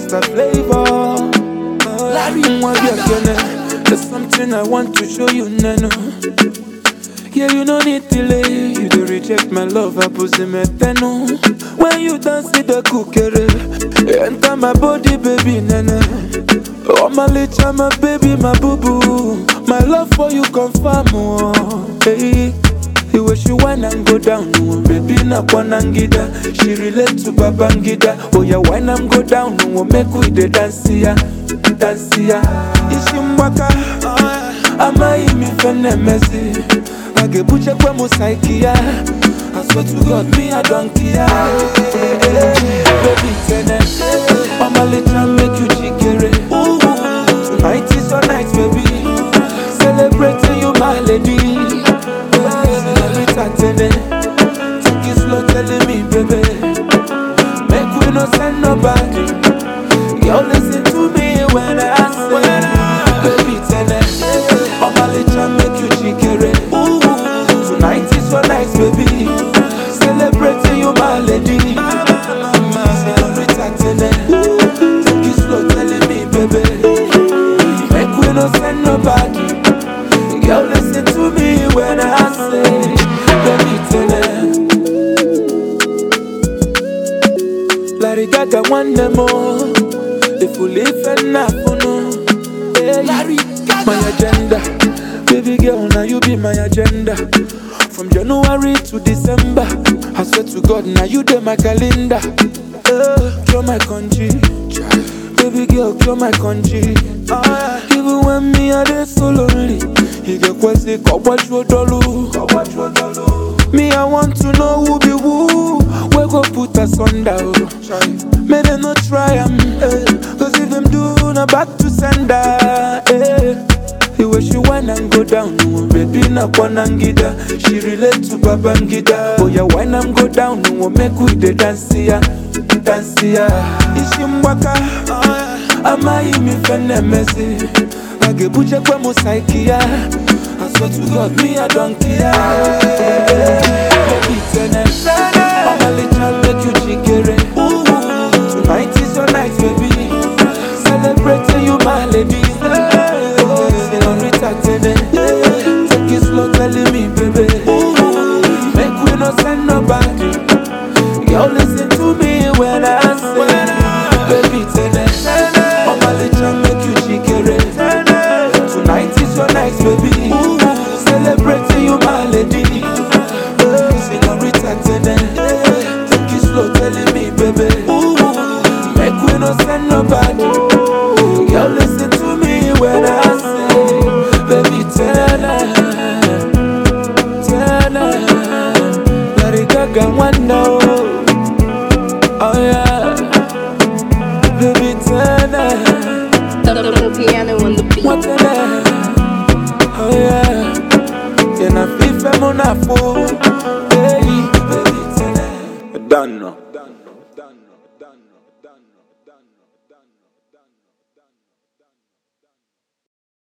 Mr. Flavor. Larry Mwabiakene, there's something I want to show you, Nano. Yeah, you no need delay. You don't reject my love, I put him at when you dance with the cookery, enter my body, baby, nana. Oh, my little, my baby, my boo-boo. My love for you confirm, oh. Hey, the way she whine and go down, oh. Baby, na kwanangida. She relate to Babangida. Oh, yeah, whine and go down, oh. Make we the dance, yeah. Dance, yeah. Ishimwaka, ama imi fene mezi. Age buche kwa musaikia. I swear to God, me I don't care. Baby, tennis, Mama little make you jiggery. Tonight is your night, baby. Celebrating you, my lady. Senorita, tennis, take it slow, telling me, baby. Make we no send nobody. Yo, listen to me when I say, baby, tennis, Mama little make you jiggery. Tonight is your night, baby. Celebrating you, my lady. Senorita, take it slow, telling me, baby. Make we no send nobody. Girl, listen to me when I say, baby, Larry Gaga one more. If we live and not Larry Gaga, my agenda. Baby girl, now you be my agenda. From January to December, I swear to God, now you dey my calendar. Cure my country, baby girl, cure my country. Even when me I dey so lonely, you get kwesi kobwachwo dolu. Me I want to know who be who. We go put us under. May they not try cause if them do, na back to sender. The way she whine and go down, oh, baby na kwanangida. She relate to Babangida. Oh yeah, whine and go down, oh, make we the dance ya, dance ya. Ishimwaka, ama imi fene mezi. Age buche kwa musaikia. I swear to God, me I don't care. Baby tennis, Mama little make you jiggery. Tonight is your night, baby. Celebrating you, my lady. Senorita, take it slow, telling me, baby. Make we no send nobody. Girl, listen to me when I say, baby, tennis. Mama little make you jiggery. Tonight is your night, baby. Celebrating you, my lady. Senorita, take it slow, telling me, baby. Make we no send nobody. Girl, listen to me when I say, baby, Larry Gaga one now. Oh yeah, baby, The piano on the beat. what oh yeah, you're not fit for